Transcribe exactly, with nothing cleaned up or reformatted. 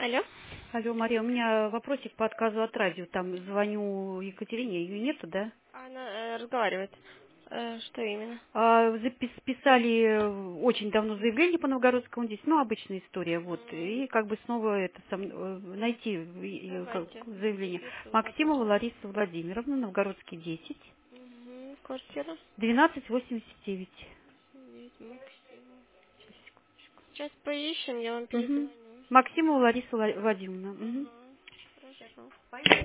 Алло. Алло, Мария, у меня вопросик по отказу от радио. Там звоню Екатерине, ее нету, да? Она э, разговаривает. Э, что именно? А, запис- писали э, очень давно заявление по Новгородскому десять, ну, обычная история, вот. М, И как бы снова это сам- э, найти э, как- Давайте. заявление. Записываю, Максимова пожалуйста. Лариса Владимировна, Новгородский десять, Угу. Квартира. двенадцать восемьдесят девять. Ведьмак. Сейчас поищем, я вам Угу. перезвоню. Максимова Лариса Ла- Владимировна. Мгм. Ага. Хорошо.